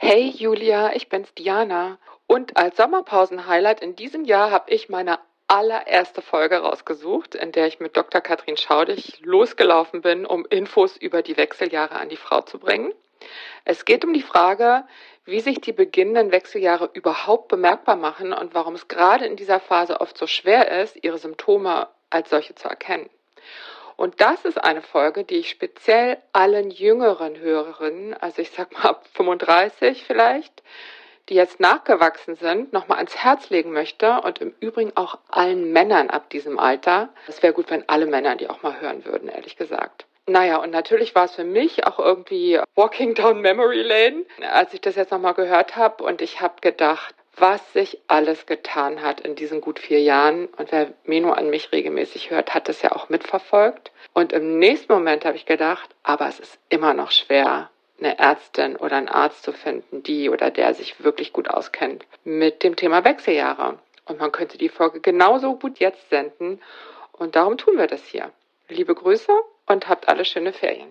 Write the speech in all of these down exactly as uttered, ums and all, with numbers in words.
Hey Julia, ich bin's Diana. Und als Sommerpausen-Highlight in diesem Jahr habe ich meine allererste Folge rausgesucht, in der ich mit Doktor Katrin Schaudig losgelaufen bin, um Infos über die Wechseljahre an die Frau zu bringen. Es geht um die Frage, wie sich die beginnenden Wechseljahre überhaupt bemerkbar machen und warum es gerade in dieser Phase oft so schwer ist, ihre Symptome als solche zu erkennen. Und das ist eine Folge, die ich speziell allen jüngeren Hörerinnen, also ich sag mal ab fünfunddreißig vielleicht, die jetzt nachgewachsen sind, nochmal ans Herz legen möchte und im Übrigen auch allen Männern ab diesem Alter. Es wäre gut, wenn alle Männer die auch mal hören würden, ehrlich gesagt. Naja, und natürlich war es für mich auch irgendwie Walking Down Memory Lane, als ich das jetzt nochmal gehört habe. Und ich habe gedacht, was sich alles getan hat in diesen gut vier Jahren. Und wer Meno an mich regelmäßig hört, hat das ja auch mitverfolgt. Und im nächsten Moment habe ich gedacht, aber es ist immer noch schwer, eine Ärztin oder einen Arzt zu finden, die oder der sich wirklich gut auskennt mit dem Thema Wechseljahre. Und man könnte die Folge genauso gut jetzt senden. Und darum tun wir das hier. Liebe Grüße und habt alle schöne Ferien.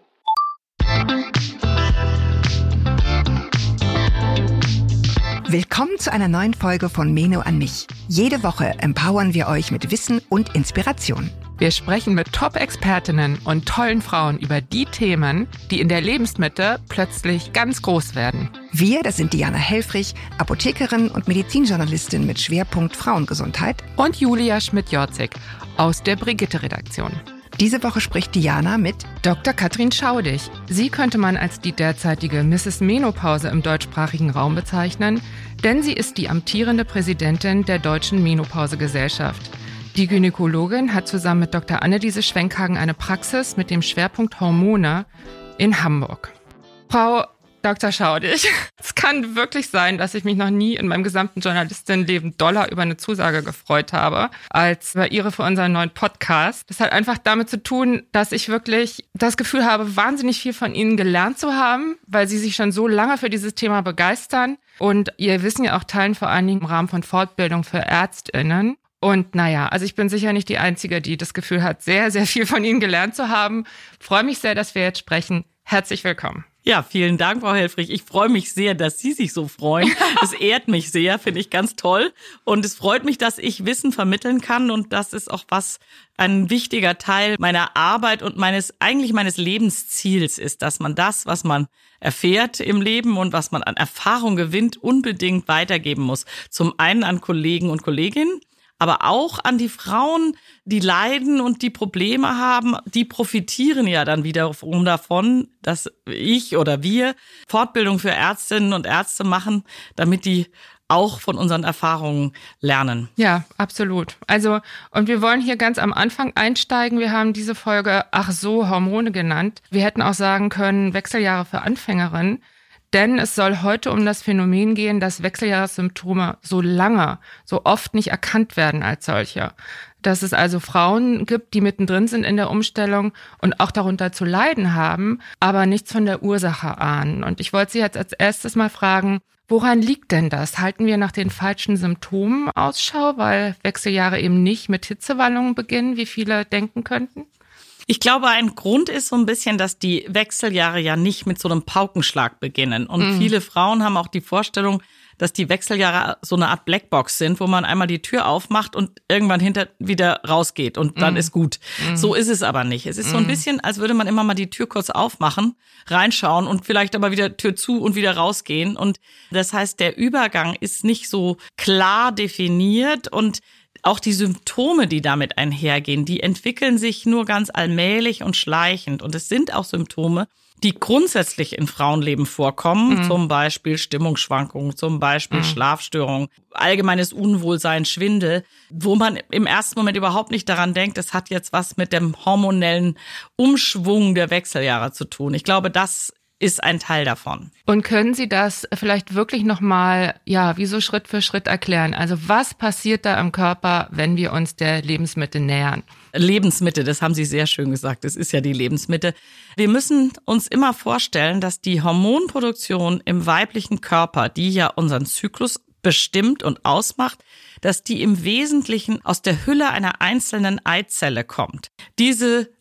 Willkommen zu einer neuen Folge von Meno an mich. Jede Woche empowern wir euch mit Wissen und Inspiration. Wir sprechen mit Top-Expertinnen und tollen Frauen über die Themen, die in der Lebensmitte plötzlich ganz groß werden. Wir, das sind Diana Helfrich, Apothekerin und Medizinjournalistin mit Schwerpunkt Frauengesundheit. Und Julia Schmidt-Jorzig aus der Brigitte-Redaktion. Diese Woche spricht Diana mit Doktor Katrin Schaudig. Sie könnte man als die derzeitige Misses Menopause im deutschsprachigen Raum bezeichnen, denn sie ist die amtierende Präsidentin der Deutschen Menopause-Gesellschaft. Die Gynäkologin hat zusammen mit Doktor Anneliese Schwenkhagen eine Praxis mit dem Schwerpunkt Hormone in Hamburg. Frau Doktor Schaudig, es kann wirklich sein, dass ich mich noch nie in meinem gesamten Journalistinnenleben doller über eine Zusage gefreut habe, als über Ihre für unseren neuen Podcast. Das hat einfach damit zu tun, dass ich wirklich das Gefühl habe, wahnsinnig viel von Ihnen gelernt zu haben, weil Sie sich schon so lange für dieses Thema begeistern und Ihr Wissen ja auch teilen, vor allen Dingen im Rahmen von Fortbildung für ÄrztInnen. Und naja, also ich bin sicher nicht die Einzige, die das Gefühl hat, sehr, sehr viel von Ihnen gelernt zu haben. Ich freue mich sehr, dass wir jetzt sprechen. Herzlich willkommen. Ja, vielen Dank, Frau Helfrich. Ich freue mich sehr, dass Sie sich so freuen. Es ehrt mich sehr, finde ich ganz toll. Und es freut mich, dass ich Wissen vermitteln kann. Und das ist auch was ein wichtiger Teil meiner Arbeit und meines eigentlich meines Lebensziels ist, dass man das, was man erfährt im Leben und was man an Erfahrung gewinnt, unbedingt weitergeben muss. Zum einen an Kollegen und Kolleginnen, aber auch an die Frauen, die leiden und die Probleme haben, die profitieren ja dann wiederum davon, dass ich oder wir Fortbildung für Ärztinnen und Ärzte machen, damit die auch von unseren Erfahrungen lernen. Ja, absolut. Also, und wir wollen hier ganz am Anfang einsteigen. Wir haben diese Folge Ach so, Hormone genannt. Wir hätten auch sagen können, Wechseljahre für Anfängerinnen. Denn es soll heute um das Phänomen gehen, dass Wechseljahressymptome so lange, so oft nicht erkannt werden als solche. Dass es also Frauen gibt, die mittendrin sind in der Umstellung und auch darunter zu leiden haben, aber nichts von der Ursache ahnen. Und ich wollte Sie jetzt als erstes mal fragen, woran liegt denn das? Halten wir nach den falschen Symptomen Ausschau, weil Wechseljahre eben nicht mit Hitzewallungen beginnen, wie viele denken könnten? Ich glaube, ein Grund ist so ein bisschen, dass die Wechseljahre ja nicht mit so einem Paukenschlag beginnen. Und mhm. viele Frauen haben auch die Vorstellung, dass die Wechseljahre so eine Art Blackbox sind, wo man einmal die Tür aufmacht und irgendwann hinter wieder rausgeht und dann mm. ist gut. Mm. So ist es aber nicht. Es ist mm. so ein bisschen, als würde man immer mal die Tür kurz aufmachen, reinschauen und vielleicht aber wieder Tür zu und wieder rausgehen. Und das heißt, der Übergang ist nicht so klar definiert und auch die Symptome, die damit einhergehen, die entwickeln sich nur ganz allmählich und schleichend. Und es sind auch Symptome, die grundsätzlich in Frauenleben vorkommen, mhm. zum Beispiel Stimmungsschwankungen, zum Beispiel mhm. Schlafstörungen, allgemeines Unwohlsein, Schwindel, wo man im ersten Moment überhaupt nicht daran denkt, es hat jetzt was mit dem hormonellen Umschwung der Wechseljahre zu tun. Ich glaube, das ist ein Teil davon. Und können Sie das vielleicht wirklich nochmal, ja, wie so Schritt für Schritt erklären? Also was passiert da im Körper, wenn wir uns der Lebensmitte nähern? Lebensmitte, das haben Sie sehr schön gesagt, das ist ja die Lebensmitte. Wir müssen uns immer vorstellen, dass die Hormonproduktion im weiblichen Körper, die ja unseren Zyklus bestimmt und ausmacht, dass die im Wesentlichen aus der Hülle einer einzelnen Eizelle kommt. Diese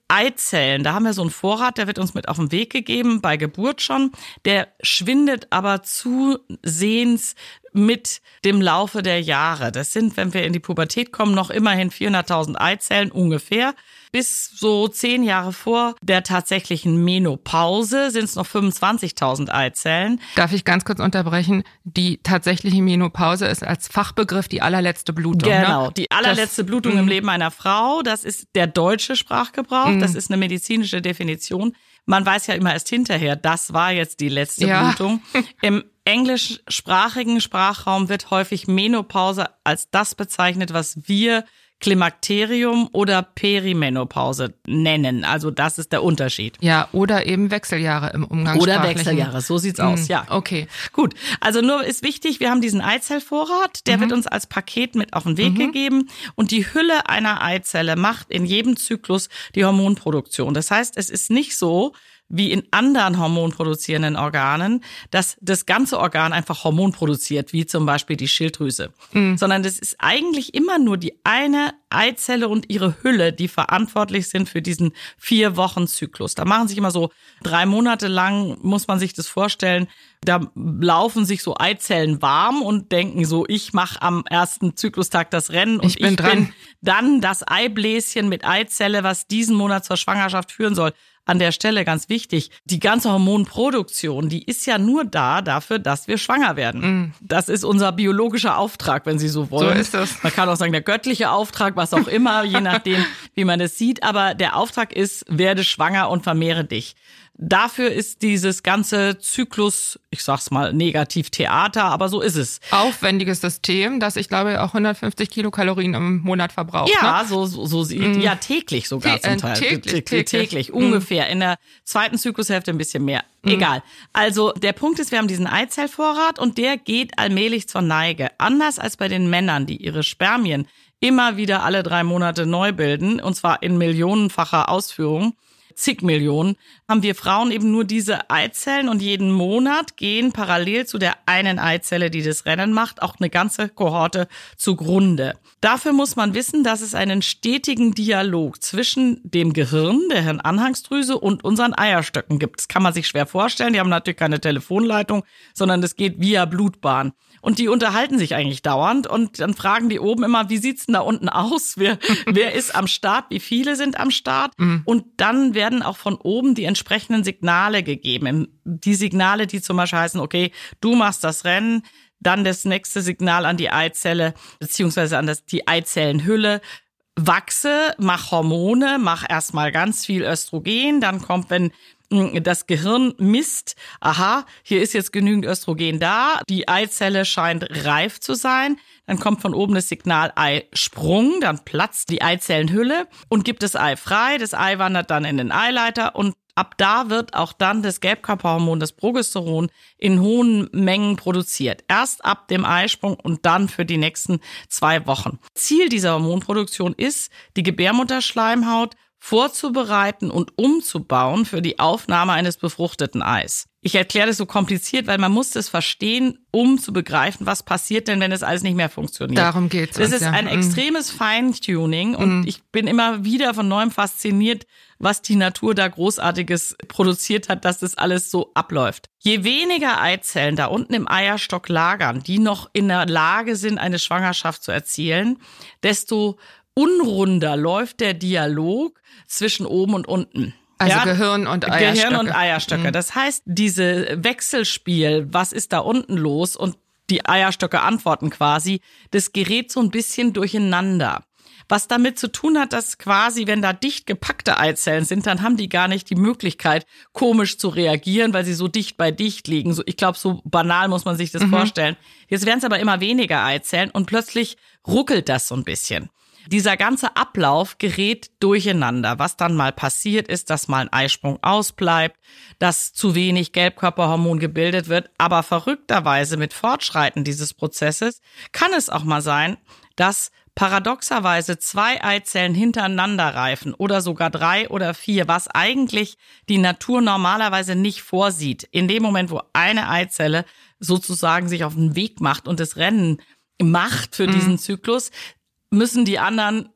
Eizellen, da haben wir so einen Vorrat, der wird uns mit auf den Weg gegeben, bei Geburt schon. Der schwindet aber zusehends mit dem Laufe der Jahre. Das sind, wenn wir in die Pubertät kommen, noch immerhin vierhunderttausend Eizellen ungefähr. Bis so zehn Jahre vor der tatsächlichen Menopause sind es noch fünfundzwanzigtausend Eizellen. Darf ich ganz kurz unterbrechen? Die tatsächliche Menopause ist als Fachbegriff die allerletzte Blutung. Genau, ne? die allerletzte das, Blutung im Leben einer Frau. Das ist der deutsche Sprachgebrauch. Das ist eine medizinische Definition. Man weiß ja immer erst hinterher, das war jetzt die letzte ja. Blutung. Im englischsprachigen Sprachraum wird häufig Menopause als das bezeichnet, was wir Klimakterium oder Perimenopause nennen. Also das ist der Unterschied. Ja, oder eben Wechseljahre im Umgangssprachlichen. Oder Wechseljahre, so sieht's aus, ja. Okay. Gut, also nur ist wichtig, wir haben diesen Eizellvorrat, der mhm. wird uns als Paket mit auf den Weg mhm. gegeben und die Hülle einer Eizelle macht in jedem Zyklus die Hormonproduktion. Das heißt, es ist nicht so, wie in anderen hormonproduzierenden Organen, dass das ganze Organ einfach Hormon produziert, wie zum Beispiel die Schilddrüse. Mhm. Sondern das ist eigentlich immer nur die eine Eizelle und ihre Hülle, die verantwortlich sind für diesen vier Wochen Zyklus. Da machen sich immer so drei Monate lang, muss man sich das vorstellen, da laufen sich so Eizellen warm und denken so, ich mache am ersten Zyklustag das Rennen und ich bin, ich dran. bin dann das Eibläschen mit Eizelle, was diesen Monat zur Schwangerschaft führen soll. An der Stelle ganz wichtig, die ganze Hormonproduktion, die ist ja nur da dafür, dass wir schwanger werden. Mm. Das ist unser biologischer Auftrag, wenn Sie so wollen. So ist es. Man kann auch sagen, der göttliche Auftrag, was auch immer, je nachdem, wie man es sieht. Aber der Auftrag ist, werde schwanger und vermehre dich. Dafür ist dieses ganze Zyklus, ich sag's mal, negativ Theater, aber so ist es. Aufwendiges System, das ich glaube auch hundertfünfzig Kilokalorien im Monat verbraucht. Ja, ne? so, so, so mm. ja, täglich sogar T- zum Teil. Täglich, täglich, täglich. täglich ungefähr. Mm. In der zweiten Zyklushälfte ein bisschen mehr. Mm. Egal. Also der Punkt ist, wir haben diesen Eizellvorrat und der geht allmählich zur Neige. Anders als bei den Männern, die ihre Spermien immer wieder alle drei Monate neu bilden, und zwar in millionenfacher Ausführung, zig Millionen, haben wir Frauen eben nur diese Eizellen und jeden Monat gehen parallel zu der einen Eizelle, die das Rennen macht, auch eine ganze Kohorte zugrunde. Dafür muss man wissen, dass es einen stetigen Dialog zwischen dem Gehirn, der Hirnanhangsdrüse und unseren Eierstöcken gibt. Das kann man sich schwer vorstellen, die haben natürlich keine Telefonleitung, sondern das geht via Blutbahn. Und die unterhalten sich eigentlich dauernd und dann fragen die oben immer, wie sieht's denn da unten aus? Wer, wer ist am Start? Wie viele sind am Start? Mhm. Und dann werden auch von oben die entsprechenden Signale gegeben. Die Signale, die zum Beispiel heißen, okay, du machst das Rennen, dann das nächste Signal an die Eizelle, beziehungsweise an das, die Eizellenhülle. Wachse, mach Hormone, mach erstmal ganz viel Östrogen, dann kommt, wenn das Gehirn misst, aha, hier ist jetzt genügend Östrogen da, die Eizelle scheint reif zu sein, dann kommt von oben das Signal Eisprung, dann platzt die Eizellenhülle und gibt das Ei frei, das Ei wandert dann in den Eileiter und ab da wird auch dann das Gelbkörperhormon, das Progesteron, in hohen Mengen produziert. Erst ab dem Eisprung und dann für die nächsten zwei Wochen. Ziel dieser Hormonproduktion ist, die Gebärmutterschleimhaut vorzubereiten und umzubauen für die Aufnahme eines befruchteten Eis. Ich erkläre das so kompliziert, weil man muss das verstehen, um zu begreifen, was passiert denn, wenn das alles nicht mehr funktioniert. Darum geht's. Das uns, ist ja. ein extremes Feintuning und mm. ich bin immer wieder von neuem fasziniert, was die Natur da Großartiges produziert hat, dass das alles so abläuft. Je weniger Eizellen da unten im Eierstock lagern, die noch in der Lage sind, eine Schwangerschaft zu erzielen, desto unrunder läuft der Dialog zwischen oben und unten. Also ja, Gehirn und Eierstöcke. Gehirn und Eierstöcke. Mhm. Das heißt, diese Wechselspiel, was ist da unten los und die Eierstöcke antworten quasi, das gerät so ein bisschen durcheinander. Was damit zu tun hat, dass quasi, wenn da dicht gepackte Eizellen sind, dann haben die gar nicht die Möglichkeit, komisch zu reagieren, weil sie so dicht bei dicht liegen. So, ich glaube, so banal muss man sich das mhm. vorstellen. Jetzt werden es aber immer weniger Eizellen und plötzlich ruckelt das so ein bisschen. Dieser ganze Ablauf gerät durcheinander. Was dann mal passiert ist, dass mal ein Eisprung ausbleibt, dass zu wenig Gelbkörperhormon gebildet wird. Aber verrückterweise mit Fortschreiten dieses Prozesses kann es auch mal sein, dass paradoxerweise zwei Eizellen hintereinander reifen oder sogar drei oder vier, was eigentlich die Natur normalerweise nicht vorsieht. In dem Moment, wo eine Eizelle sozusagen sich auf den Weg macht und das Rennen macht für mhm. diesen Zyklus, müssen die anderen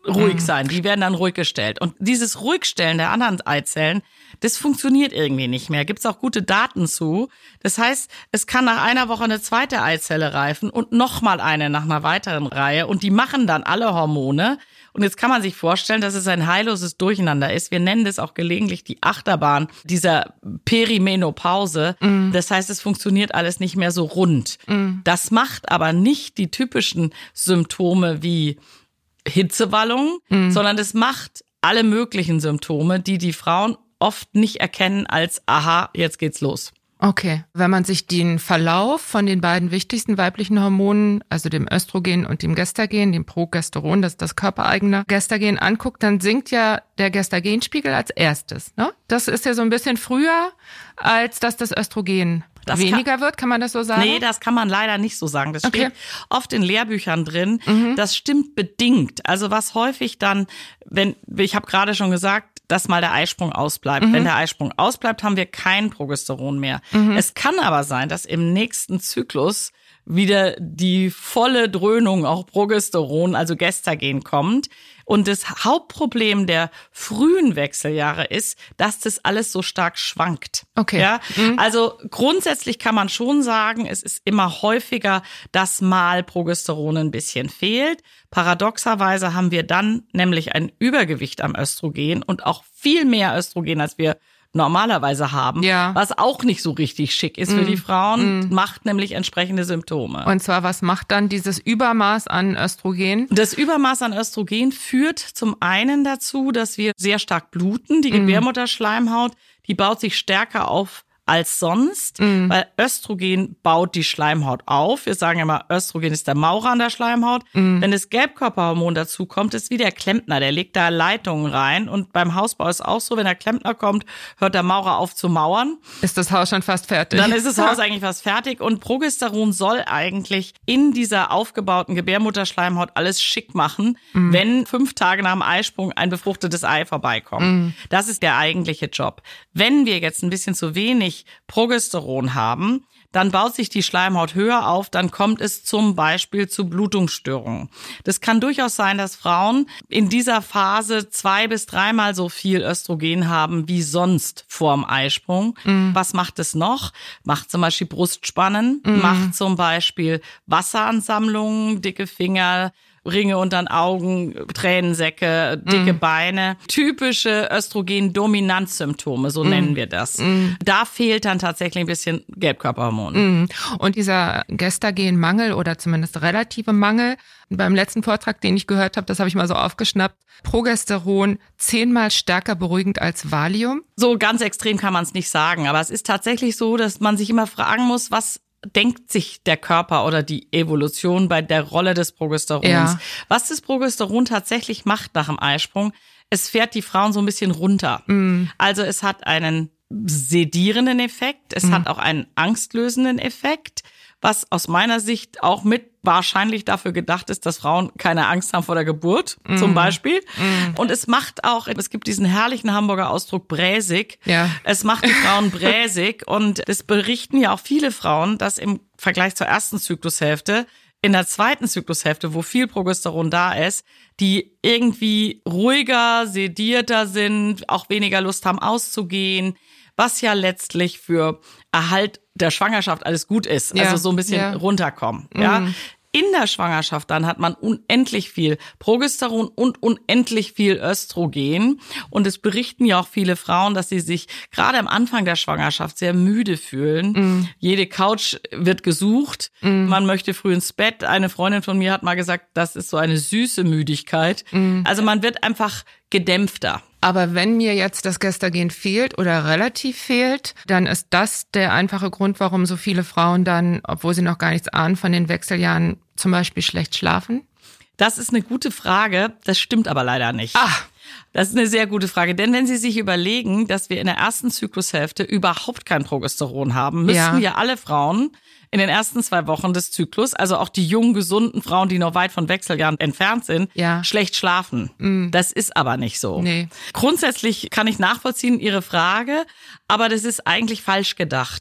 ruhig sein. Die werden dann ruhig gestellt. Und dieses Ruhigstellen der anderen Eizellen, das funktioniert irgendwie nicht mehr. Gibt's auch gute Daten zu. Das heißt, es kann nach einer Woche eine zweite Eizelle reifen und nochmal eine nach einer weiteren Reihe. Und die machen dann alle Hormone. Und jetzt kann man sich vorstellen, dass es ein heilloses Durcheinander ist. Wir nennen das auch gelegentlich die Achterbahn dieser Perimenopause. Mm. Das heißt, es funktioniert alles nicht mehr so rund. Mm. Das macht aber nicht die typischen Symptome wie Hitzewallung, mm. sondern das macht alle möglichen Symptome, die die Frauen oft nicht erkennen als, aha, jetzt geht's los. Okay, wenn man sich den Verlauf von den beiden wichtigsten weiblichen Hormonen, also dem Östrogen und dem Gestagen, dem Progesteron, das ist das körpereigene Gestagen, anguckt, dann sinkt ja der Gestagenspiegel als erstes. Ne? Das ist ja so ein bisschen früher, als dass das Östrogen das weniger kann, wird, kann man das so sagen? Nee, das kann man leider nicht so sagen. Das okay. steht oft in Lehrbüchern drin. Mhm. Das stimmt bedingt. Also was häufig dann, wenn, ich habe gerade schon gesagt, dass mal der Eisprung ausbleibt. Mhm. Wenn der Eisprung ausbleibt, haben wir kein Progesteron mehr. Mhm. Es kann aber sein, dass im nächsten Zyklus wieder die volle Dröhnung, auch Progesteron, also Gestagen kommt. Und das Hauptproblem der frühen Wechseljahre ist, dass das alles so stark schwankt. Okay. Ja? Mhm. Also grundsätzlich kann man schon sagen, es ist immer häufiger, dass mal Progesteron ein bisschen fehlt. Paradoxerweise haben wir dann nämlich ein Übergewicht am Östrogen und auch viel mehr Östrogen, als wir normalerweise haben, ja. was auch nicht so richtig schick ist mm. für die Frauen, mm. macht nämlich entsprechende Symptome. Und zwar, was macht dann dieses Übermaß an Östrogen? Das Übermaß an Östrogen führt zum einen dazu, dass wir sehr stark bluten. Die mm. Gebärmutterschleimhaut, die baut sich stärker auf als sonst, mm. weil Östrogen baut die Schleimhaut auf. Wir sagen immer, Östrogen ist der Maurer an der Schleimhaut. Mm. Wenn das Gelbkörperhormon dazu kommt, ist wie der Klempner, der legt da Leitungen rein. Und beim Hausbau ist auch so, wenn der Klempner kommt, hört der Maurer auf zu mauern. Ist das Haus schon fast fertig? Dann ist das Haus eigentlich fast fertig. Und Progesteron soll eigentlich in dieser aufgebauten Gebärmutterschleimhaut alles schick machen, mm. wenn fünf Tage nach dem Eisprung ein befruchtetes Ei vorbeikommt. Mm. Das ist der eigentliche Job. Wenn wir jetzt ein bisschen zu wenig Progesteron haben, dann baut sich die Schleimhaut höher auf, dann kommt es zum Beispiel zu Blutungsstörungen. Das kann durchaus sein, dass Frauen in dieser Phase zwei bis dreimal so viel Östrogen haben wie sonst vorm Eisprung. Mhm. Was macht es noch? Macht zum Beispiel Brustspannen, mhm. macht zum Beispiel Wasseransammlungen, dicke Finger, Ringe unter den Augen, Tränensäcke, dicke mm. Beine. Typische Östrogen-Dominanzsymptome, so mm. nennen wir das. Mm. Da fehlt dann tatsächlich ein bisschen Gelbkörperhormon. Mm. Und dieser Gestagen-Mangel oder zumindest relative Mangel, beim letzten Vortrag, den ich gehört habe, das habe ich mal so aufgeschnappt, Progesteron zehnmal stärker beruhigend als Valium? So ganz extrem kann man es nicht sagen, aber es ist tatsächlich so, dass man sich immer fragen muss, was denkt sich der Körper oder die Evolution bei der Rolle des Progesterons. Ja. Was das Progesteron tatsächlich macht nach dem Eisprung, es fährt die Frauen so ein bisschen runter. Mm. Also es hat einen sedierenden Effekt, es mm. hat auch einen angstlösenden Effekt, was aus meiner Sicht auch mit wahrscheinlich dafür gedacht ist, dass Frauen keine Angst haben vor der Geburt, mm. zum Beispiel. Mm. Und es macht auch, es gibt diesen herrlichen Hamburger Ausdruck bräsig. Ja. Es macht die Frauen bräsig und es berichten ja auch viele Frauen, dass im Vergleich zur ersten Zyklushälfte, in der zweiten Zyklushälfte, wo viel Progesteron da ist, die irgendwie ruhiger, sedierter sind, auch weniger Lust haben auszugehen, was ja letztlich für Erhalt der Schwangerschaft alles gut ist. Ja, also so ein bisschen ja. runterkommen. Ja. Mhm. In der Schwangerschaft dann hat man unendlich viel Progesteron und unendlich viel Östrogen. Und es berichten ja auch viele Frauen, dass sie sich gerade am Anfang der Schwangerschaft sehr müde fühlen. Mm. Jede Couch wird gesucht. Mm. Man möchte früh ins Bett. Eine Freundin von mir hat mal gesagt, das ist so eine süße Müdigkeit. Mm. Also man wird einfach gedämpfter. Aber wenn mir jetzt das Gestagen fehlt oder relativ fehlt, dann ist das der einfache Grund, warum so viele Frauen dann, obwohl sie noch gar nichts ahnen von den Wechseljahren, zum Beispiel schlecht schlafen? Das ist eine gute Frage, das stimmt aber leider nicht. Ah. Das ist eine sehr gute Frage, denn wenn Sie sich überlegen, dass wir in der ersten Zyklushälfte überhaupt kein Progesteron haben, müssten ja, ja alle Frauen in den ersten zwei Wochen des Zyklus, also auch die jungen, gesunden Frauen, die noch weit von Wechseljahren entfernt sind, ja. schlecht schlafen. Mm. Das ist aber nicht so. Nee. Grundsätzlich kann ich nachvollziehen Ihre Frage, aber das ist eigentlich falsch gedacht.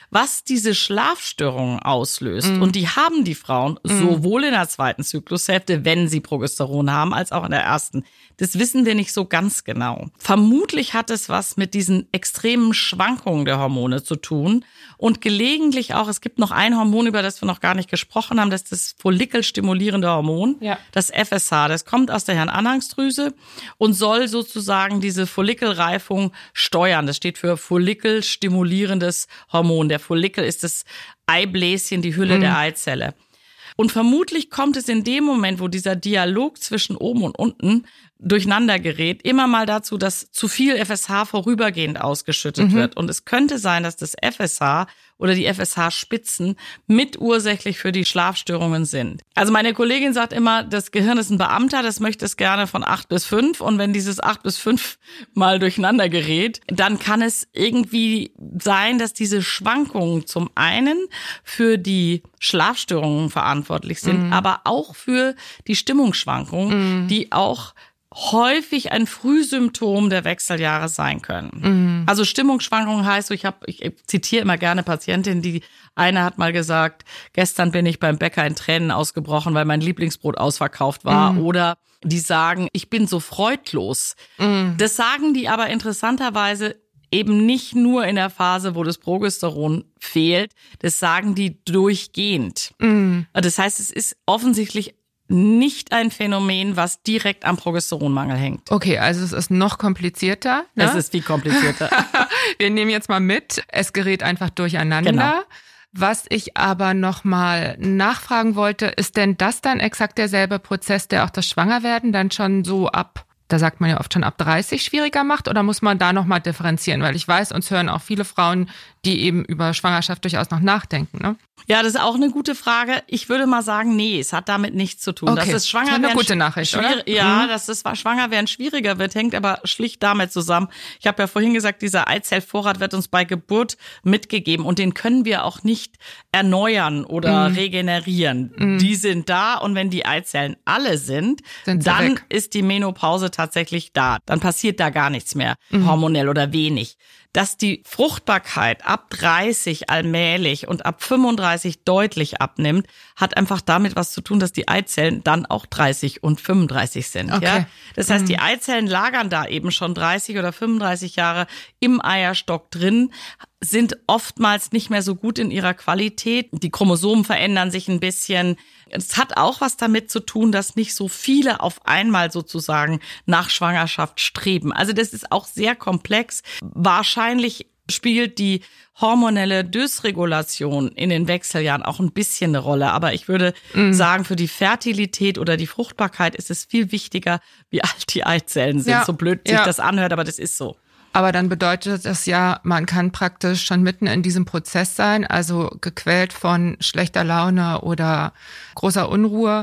was diese Schlafstörungen auslöst. Mhm. Und die haben die Frauen mhm. sowohl in der zweiten Zyklushälfte, wenn sie Progesteron haben, als auch in der ersten. Das wissen wir nicht so ganz genau. Vermutlich hat es was mit diesen extremen Schwankungen der Hormone zu tun und gelegentlich auch, es gibt noch ein Hormon, über das wir noch gar nicht gesprochen haben, das ist das follikelstimulierende Hormon, ja. das F S H. Das kommt aus der Hirnanhangsdrüse und soll sozusagen diese Follikelreifung steuern. Das steht für follikelstimulierendes Hormon. Der Follikel ist das Eibläschen, die Hülle mhm. der Eizelle. Und vermutlich kommt es in dem Moment, wo dieser Dialog zwischen oben und unten durcheinander gerät, immer mal dazu, dass zu viel F S H vorübergehend ausgeschüttet mhm. wird. Und es könnte sein, dass das F S H oder die F S H-Spitzen mitursächlich für die Schlafstörungen sind. Also meine Kollegin sagt immer, das Gehirn ist ein Beamter, das möchte es gerne von acht bis fünf. Und wenn dieses acht bis fünf mal durcheinander gerät, dann kann es irgendwie sein, dass diese Schwankungen zum einen für die Schlafstörungen verantwortlich sind, mhm. aber auch für die Stimmungsschwankungen, mhm. die auch häufig ein Frühsymptom der Wechseljahre sein können. Mhm. Also Stimmungsschwankungen heißt, ich habe, ich zitiere immer gerne Patientinnen, die eine hat mal gesagt, gestern bin ich beim Bäcker in Tränen ausgebrochen, weil mein Lieblingsbrot ausverkauft war. Mhm. Oder die sagen, ich bin so freudlos. Mhm. Das sagen die aber interessanterweise eben nicht nur in der Phase, wo das Progesteron fehlt. Das sagen die durchgehend. Mhm. Das heißt, es ist offensichtlich nicht ein Phänomen, was direkt am Progesteronmangel hängt. Okay, also es ist noch komplizierter. Ne? Es ist viel komplizierter. Wir nehmen jetzt mal mit, es gerät einfach durcheinander. Genau. Was ich aber noch mal nachfragen wollte, ist denn das dann exakt derselbe Prozess, der auch das Schwangerwerden dann schon so ab, da sagt man ja oft schon ab dreißig schwieriger macht, oder muss man da noch mal differenzieren? Weil ich weiß, uns hören auch viele Frauen, die eben über Schwangerschaft durchaus noch nachdenken, ne? Ja, das ist auch eine gute Frage. Ich würde mal sagen, nee, es hat damit nichts zu tun. Okay. Dass es Schwangerwerden eine gute Nachricht, oder? Ja, mhm. dass das Schwangerwerden schwieriger wird, hängt aber schlicht damit zusammen. Ich habe ja vorhin gesagt, dieser Eizellvorrat wird uns bei Geburt mitgegeben und den können wir auch nicht erneuern oder mhm. regenerieren. Mhm. Die sind da und wenn die Eizellen alle sind, sind dann weg. Ist die Menopause tatsächlich da. Dann passiert da gar nichts mehr, mhm. hormonell oder wenig. Dass die Fruchtbarkeit ab dreißig allmählich und ab fünfunddreißig deutlich abnimmt, hat einfach damit was zu tun, dass die Eizellen dann auch dreißig und fünfunddreißig sind. Okay. Ja? Das heißt, die Eizellen lagern da eben schon dreißig oder fünfunddreißig Jahre im Eierstock drin, sind oftmals nicht mehr so gut in ihrer Qualität. Die Chromosomen verändern sich ein bisschen. Es hat auch was damit zu tun, dass nicht so viele auf einmal sozusagen nach Schwangerschaft streben. Also das ist auch sehr komplex. Wahrscheinlich spielt die hormonelle Dysregulation in den Wechseljahren auch ein bisschen eine Rolle. Aber ich würde mhm. sagen, für die Fertilität oder die Fruchtbarkeit ist es viel wichtiger, wie alt die Eizellen sind. Ja. So blöd sich ja. das anhört, aber das ist so. Aber dann bedeutet das ja, man kann praktisch schon mitten in diesem Prozess sein, also gequält von schlechter Laune oder großer Unruhe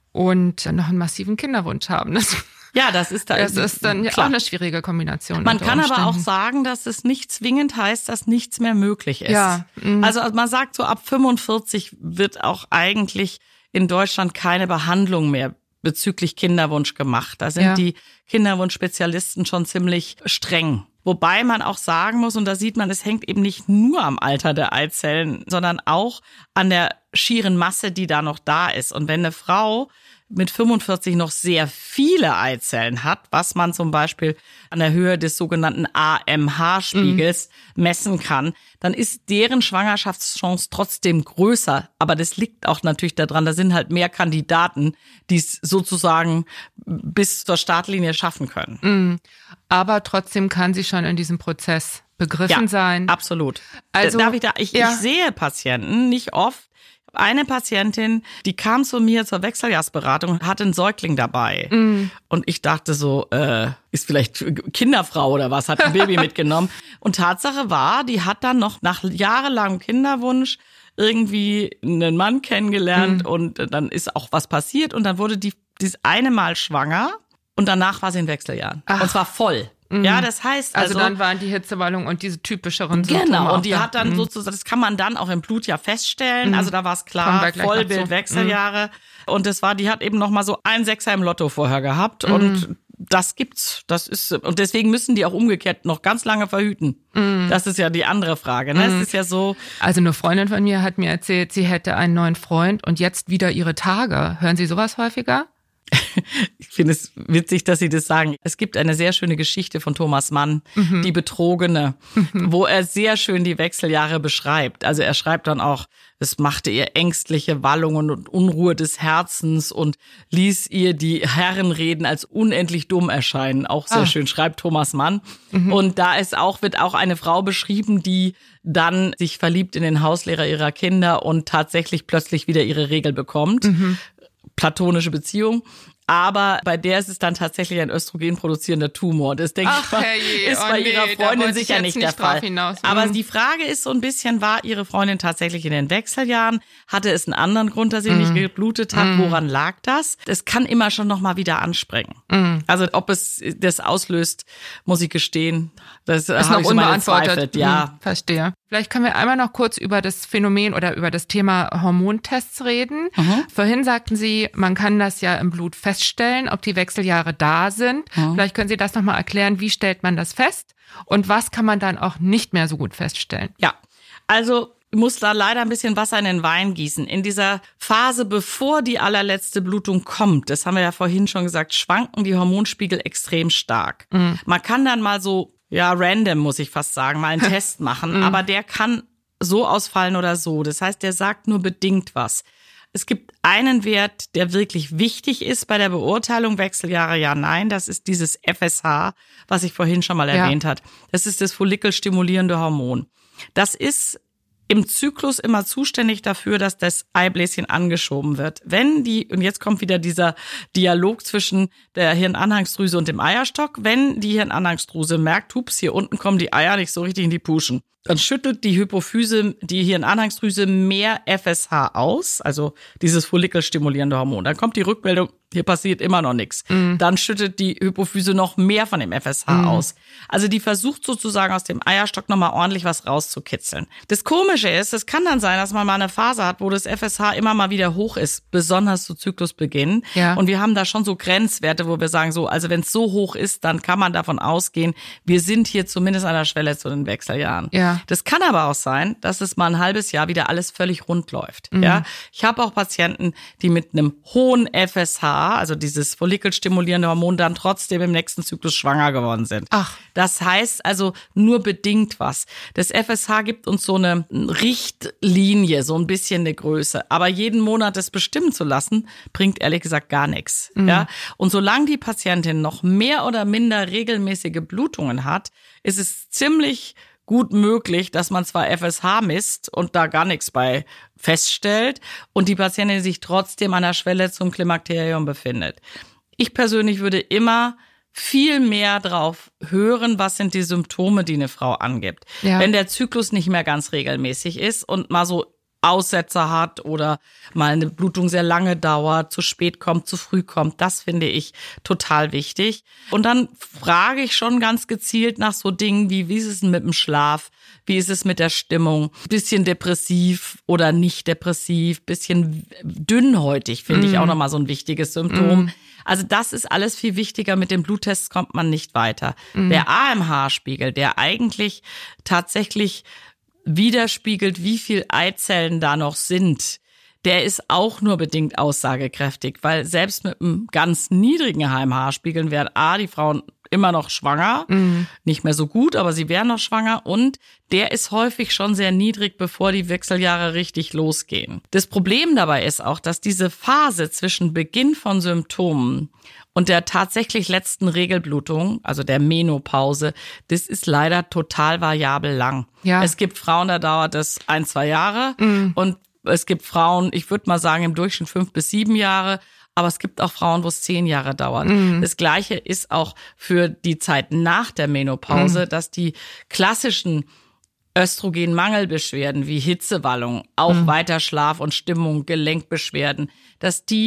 und noch einen massiven Kinderwunsch haben. Das, ja, das ist, da das ist dann ja auch eine schwierige Kombination. Man kann aber auch sagen, dass es nicht zwingend heißt, dass nichts mehr möglich ist. Ja, also man sagt so, ab fünfundvierzig wird auch eigentlich in Deutschland keine Behandlung mehr bezüglich Kinderwunsch gemacht. Da sind ja. die Kinderwunschspezialisten schon ziemlich streng. Wobei man auch sagen muss, und da sieht man, es hängt eben nicht nur am Alter der Eizellen, sondern auch an der schieren Masse, die da noch da ist. Und wenn eine Frau mit fünfundvierzig noch sehr viele Eizellen hat, was man zum Beispiel an der Höhe des sogenannten A M H-Spiegels mhm. messen kann, dann ist deren Schwangerschaftschance trotzdem größer. Aber das liegt auch natürlich daran, da sind halt mehr Kandidaten, die es sozusagen bis zur Startlinie schaffen können. Mhm. Aber trotzdem kann sie schon in diesem Prozess begriffen ja, sein. Absolut. Also darf ich da? Ich, ja. ich sehe Patienten nicht oft. Eine Patientin, die kam zu mir zur Wechseljahrsberatung und hatte einen Säugling dabei. Mm. Und ich dachte so, äh, ist vielleicht Kinderfrau oder was, hat ein Baby mitgenommen. Und Tatsache war, die hat dann noch nach jahrelangem Kinderwunsch irgendwie einen Mann kennengelernt mm. und dann ist auch was passiert und dann wurde die dieses eine Mal schwanger und danach war sie in Wechseljahren. Ach. Und zwar voll. Ja, das heißt also, also dann waren die Hitzewallungen und diese typischeren Symptome. Genau, und die hat dann sozusagen, das kann man dann auch im Blut ja feststellen. Mhm. Also da war es klar, Vollbild, Wechseljahre. Mhm. Und das war, die hat eben noch mal so ein Sechser im Lotto vorher gehabt mhm. und das gibt's. Das ist, und deswegen müssen die auch umgekehrt noch ganz lange verhüten. Mm. Das ist ja die andere Frage, ne? Mm. Es ist ja so. Also eine Freundin von mir hat mir erzählt, sie hätte einen neuen Freund und jetzt wieder ihre Tage. Hören Sie sowas häufiger? Ich finde es witzig, dass Sie das sagen. Es gibt eine sehr schöne Geschichte von Thomas Mann, mhm. Die Betrogene, mhm. wo er sehr schön die Wechseljahre beschreibt. Also er schreibt dann auch, es machte ihr ängstliche Wallungen und Unruhe des Herzens und ließ ihr die Herrenreden als unendlich dumm erscheinen. Auch sehr ah. schön, schreibt Thomas Mann. Mhm. Und da ist auch, wird auch eine Frau beschrieben, die dann sich verliebt in den Hauslehrer ihrer Kinder und tatsächlich plötzlich wieder ihre Regel bekommt. Mhm. Platonische Beziehung. Aber bei der ist es dann tatsächlich ein Östrogen produzierender Tumor. Das, denke Ach, ich mal, hey, ist oh bei nee, ihrer Freundin sicher nicht, nicht der Fall. Hinaus. Aber die Frage ist so ein bisschen, war ihre Freundin tatsächlich in den Wechseljahren? Hatte es einen anderen Grund, dass sie mm. nicht geblutet hat? Mm. Woran lag das? Das kann immer schon noch mal wieder anspringen. Mm. Also ob es das auslöst, muss ich gestehen, das ist noch so unbeantwortet. Ja, hm, verstehe. Vielleicht können wir einmal noch kurz über das Phänomen oder über das Thema Hormontests reden. Mhm. Vorhin sagten Sie, man kann das ja im Blut feststellen, ob die Wechseljahre da sind. Mhm. Vielleicht können Sie das nochmal erklären, wie stellt man das fest und was kann man dann auch nicht mehr so gut feststellen? Ja, also ich muss da leider ein bisschen Wasser in den Wein gießen. In dieser Phase, bevor die allerletzte Blutung kommt, das haben wir ja vorhin schon gesagt, schwanken die Hormonspiegel extrem stark. Mhm. Man kann dann mal so, ja, random muss ich fast sagen, mal einen Test machen, mhm. aber der kann so ausfallen oder so. Das heißt, der sagt nur bedingt was. Es gibt einen Wert, der wirklich wichtig ist bei der Beurteilung Wechseljahre, ja, nein, das ist dieses F S H, was ich vorhin schon mal ja. erwähnt hat. Das ist das follikelstimulierende Hormon. Das ist im Zyklus immer zuständig dafür, dass das Eibläschen angeschoben wird. Wenn die, und jetzt kommt wieder dieser Dialog zwischen der Hirnanhangsdrüse und dem Eierstock, wenn die Hirnanhangsdrüse merkt, hups, hier unten kommen die Eier nicht so richtig in die Puschen, dann schüttelt die Hypophyse, die Hirnanhangsdrüse mehr F S H aus, also dieses follikelstimulierende Hormon. Dann kommt die Rückmeldung, hier passiert immer noch nichts. Mm. Dann schüttet die Hypophyse noch mehr von dem F S H mm. aus. Also die versucht sozusagen aus dem Eierstock nochmal ordentlich was rauszukitzeln. Das Komische ist, es kann dann sein, dass man mal eine Phase hat, wo das F S H immer mal wieder hoch ist, besonders zu Zyklusbeginn. Ja. Und wir haben da schon so Grenzwerte, wo wir sagen, so, also wenn es so hoch ist, dann kann man davon ausgehen, wir sind hier zumindest an der Schwelle zu den Wechseljahren. Ja. Das kann aber auch sein, dass es mal ein halbes Jahr wieder alles völlig rund läuft. Mhm. Ja, ich habe auch Patienten, die mit einem hohen F S H, also dieses follikelstimulierende Hormon, dann trotzdem im nächsten Zyklus schwanger geworden sind. Ach. Das heißt also nur bedingt was. Das F S H gibt uns so eine Richtlinie, so ein bisschen eine Größe. Aber jeden Monat das bestimmen zu lassen, bringt ehrlich gesagt gar nichts. Mhm. Ja, und solange die Patientin noch mehr oder minder regelmäßige Blutungen hat, ist es ziemlich gut möglich, dass man zwar F S H misst und da gar nichts bei feststellt und die Patientin sich trotzdem an der Schwelle zum Klimakterium befindet. Ich persönlich würde immer viel mehr drauf hören, was sind die Symptome, die eine Frau angibt. Ja. Wenn der Zyklus nicht mehr ganz regelmäßig ist und mal so Aussetzer hat oder mal eine Blutung sehr lange dauert, zu spät kommt, zu früh kommt, das finde ich total wichtig. Und dann frage ich schon ganz gezielt nach so Dingen wie, wie ist es denn mit dem Schlaf? Wie ist es mit der Stimmung? Bisschen depressiv oder nicht depressiv? Bisschen dünnhäutig finde mm. ich auch nochmal so ein wichtiges Symptom. Mm. Also das ist alles viel wichtiger. Mit den Bluttests kommt man nicht weiter. Mm. Der A M H-Spiegel, der eigentlich tatsächlich widerspiegelt, wie viel Eizellen da noch sind, der ist auch nur bedingt aussagekräftig, weil selbst mit einem ganz niedrigen H M H-Spiegeln wären A, die Frauen immer noch schwanger, mhm. nicht mehr so gut, aber sie wären noch schwanger und der ist häufig schon sehr niedrig, bevor die Wechseljahre richtig losgehen. Das Problem dabei ist auch, dass diese Phase zwischen Beginn von Symptomen und der tatsächlich letzten Regelblutung, also der Menopause, das ist leider total variabel lang. Ja. Es gibt Frauen, da dauert das ein, zwei Jahre mhm. und es gibt Frauen, ich würde mal sagen, im Durchschnitt fünf bis sieben Jahre. Aber es gibt auch Frauen, wo es zehn Jahre dauert. Mhm. Das Gleiche ist auch für die Zeit nach der Menopause, mhm. dass die klassischen Östrogenmangelbeschwerden wie Hitzewallung, auch mhm. weiter Schlaf und Stimmung, Gelenkbeschwerden, dass die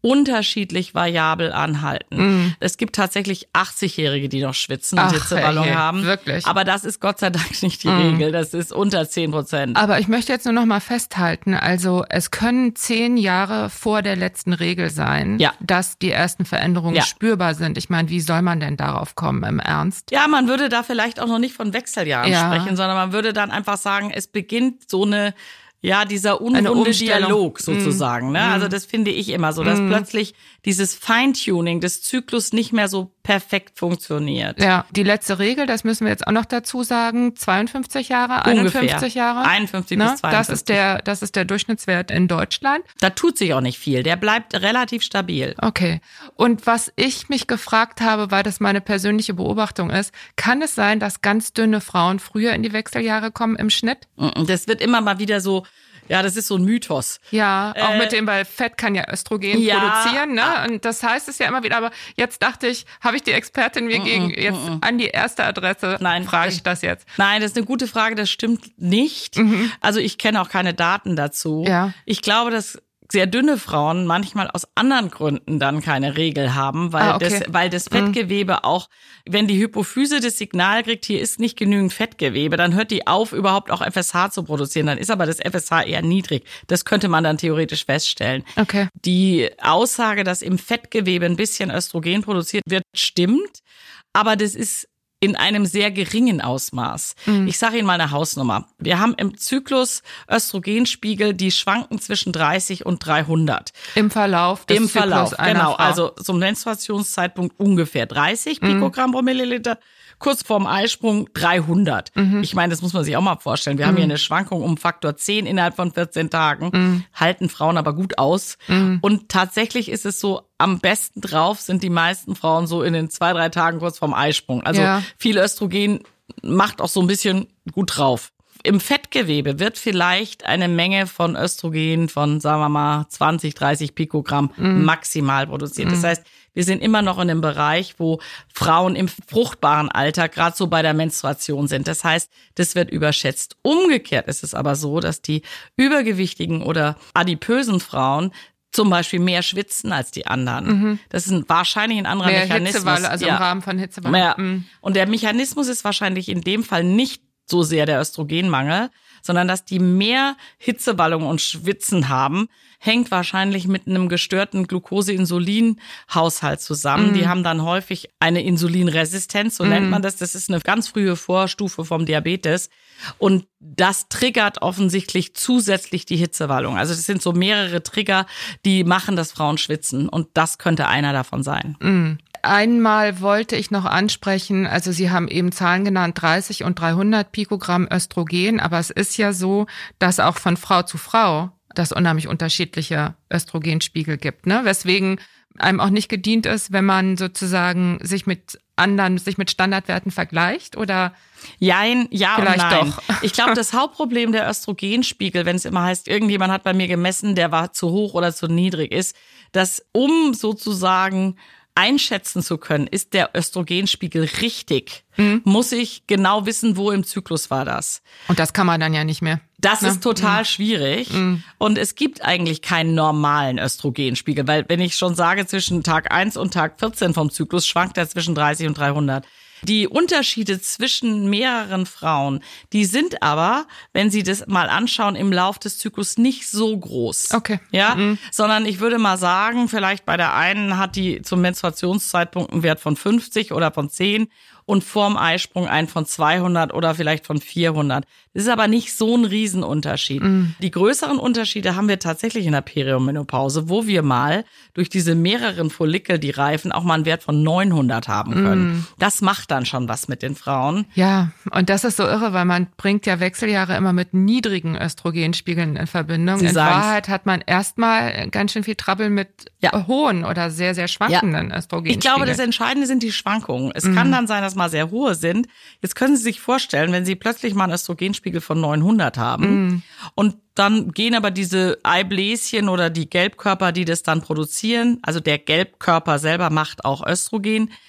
unterschiedlich variabel anhalten. Mm. Es gibt tatsächlich achtzigjährige, die noch schwitzen und Ach, Hitzewallung hey, haben. Wirklich? Aber das ist Gott sei Dank nicht die mm. Regel. Das ist unter zehn Prozent. Aber ich möchte jetzt nur noch mal festhalten, also es können zehn Jahre vor der letzten Regel sein, ja. dass die ersten Veränderungen ja. spürbar sind. Ich meine, wie soll man denn darauf kommen im Ernst? Ja, man würde da vielleicht auch noch nicht von Wechseljahren ja. sprechen, sondern man würde dann einfach sagen, es beginnt so eine Ja, dieser unrunde Dialog sozusagen. Mm. Ne? Also das finde ich immer so, dass mm. plötzlich dieses Feintuning des Zyklus nicht mehr so perfekt funktioniert. Ja, die letzte Regel, das müssen wir jetzt auch noch dazu sagen, zweiundfünfzig Jahre, Ungefähr. einundfünfzig Jahre. einundfünfzig bis zweiundfünfzig. Das ist der, das ist der Durchschnittswert in Deutschland. Da tut sich auch nicht viel, der bleibt relativ stabil. Okay. Und was ich mich gefragt habe, weil das meine persönliche Beobachtung ist, kann es sein, dass ganz dünne Frauen früher in die Wechseljahre kommen im Schnitt? Das wird immer mal wieder so. Ja, das ist so ein Mythos. Ja, auch äh, mit dem, weil Fett kann ja Östrogen ja, produzieren, ne? Und das heißt es ja immer wieder. Aber jetzt dachte ich, habe ich die Expertin mir mm, gegen jetzt mm, an die erste Adresse, nein, frage ich das jetzt. Nein, das ist eine gute Frage, das stimmt nicht. Mhm. Also ich kenne auch keine Daten dazu. Ja. Ich glaube, dass sehr dünne Frauen manchmal aus anderen Gründen dann keine Regel haben, weil, ah, okay. das, weil das Fettgewebe mhm. auch, wenn die Hypophyse das Signal kriegt, hier ist nicht genügend Fettgewebe, dann hört die auf, überhaupt auch F S H zu produzieren. Dann ist aber das F S H eher niedrig. Das könnte man dann theoretisch feststellen. Okay. Die Aussage, dass im Fettgewebe ein bisschen Östrogen produziert wird, stimmt, aber das ist in einem sehr geringen Ausmaß. Mhm. Ich sage Ihnen mal eine Hausnummer. Wir haben im Zyklus Östrogenspiegel, die schwanken zwischen dreißig und dreihundert. Im Verlauf des Im Zyklus Verlauf, einer genau. Frau. Also zum Menstruationszeitpunkt ungefähr dreißig mhm. Pikogramm pro Milliliter. Kurz vorm Eisprung dreihundert. Mhm. Ich meine, das muss man sich auch mal vorstellen. Wir mhm. haben hier eine Schwankung um Faktor zehn innerhalb von vierzehn Tagen. Mhm. Halten Frauen aber gut aus. Mhm. Und tatsächlich ist es so, am besten drauf sind die meisten Frauen so in den zwei, drei Tagen kurz vorm Eisprung. Also ja. viel Östrogen macht auch so ein bisschen gut drauf. Im Fettgewebe wird vielleicht eine Menge von Östrogen von, sagen wir mal, zwanzig, dreißig Pikogramm mm. maximal produziert. Mm. Das heißt, wir sind immer noch in einem Bereich, wo Frauen im fruchtbaren Alter gerade so bei der Menstruation sind. Das heißt, das wird überschätzt. Umgekehrt ist es aber so, dass die übergewichtigen oder adipösen Frauen zum Beispiel mehr schwitzen als die anderen. Mhm. Das ist ein, wahrscheinlich ein anderer mehr Mechanismus. Hitzewalle, also ja. im Rahmen von Hitzewalle. Ja. Mhm. Und der Mechanismus ist wahrscheinlich in dem Fall nicht so sehr der Östrogenmangel, sondern dass die mehr Hitzewallung und Schwitzen haben, hängt wahrscheinlich mit einem gestörten Glucose-Insulin-Haushalt zusammen. Mm. Die haben dann häufig eine Insulinresistenz, so mm. nennt man das. Das ist eine ganz frühe Vorstufe vom Diabetes. Und das triggert offensichtlich zusätzlich die Hitzewallung. Also das sind so mehrere Trigger, die machen, dass Frauen schwitzen. Und das könnte einer davon sein. Mm. Einmal wollte ich noch ansprechen, also Sie haben eben Zahlen genannt, dreißig und dreihundert Pikogramm Östrogen, aber es ist ja so, dass auch von Frau zu Frau das unheimlich unterschiedliche Östrogenspiegel gibt, ne? Weswegen einem auch nicht gedient ist, wenn man sozusagen sich mit anderen, sich mit Standardwerten vergleicht, oder? Jein, ja vielleicht und nein. Doch. Ich glaube, das Hauptproblem der Östrogenspiegel, wenn es immer heißt, irgendjemand hat bei mir gemessen, der war zu hoch oder zu niedrig, ist, dass um sozusagen einschätzen zu können, ist der Östrogenspiegel richtig, mhm. muss ich genau wissen, wo im Zyklus war das. Und das kann man dann ja nicht mehr. Das ne? ist total mhm. schwierig. Mhm. Und es gibt eigentlich keinen normalen Östrogenspiegel, weil wenn ich schon sage, zwischen Tag eins und Tag vierzehn vom Zyklus schwankt er zwischen dreißig und dreihundert. Die Unterschiede zwischen mehreren Frauen, die sind aber, wenn Sie das mal anschauen, im Lauf des Zyklus nicht so groß. Okay. Ja, mhm. sondern ich würde mal sagen, vielleicht bei der einen hat die zum Menstruationszeitpunkt einen Wert von fünfzig oder von zehn und vorm Eisprung einen von zweihundert oder vielleicht von vierhundert. Das ist aber nicht so ein Riesenunterschied. Mm. Die größeren Unterschiede haben wir tatsächlich in der Periomenopause, wo wir mal durch diese mehreren Follikel, die reifen, auch mal einen Wert von neunhundert haben können. Mm. Das macht dann schon was mit den Frauen. Ja, und das ist so irre, weil man bringt ja Wechseljahre immer mit niedrigen Östrogenspiegeln in Verbindung. Sie in sagen's. Wahrheit hat man erstmal ganz schön viel Trouble mit ja. hohen oder sehr, sehr schwankenden ja. Östrogenspiegeln. Ich glaube, das Entscheidende sind die Schwankungen. Es mm. kann dann sein, dass mal sehr hohe sind. Jetzt können Sie sich vorstellen, wenn Sie plötzlich mal einen Östrogenspiegel von neunhundert haben mm. und dann gehen aber diese Eibläschen oder die Gelbkörper, die das dann produzieren, also der Gelbkörper selber macht auch Östrogen,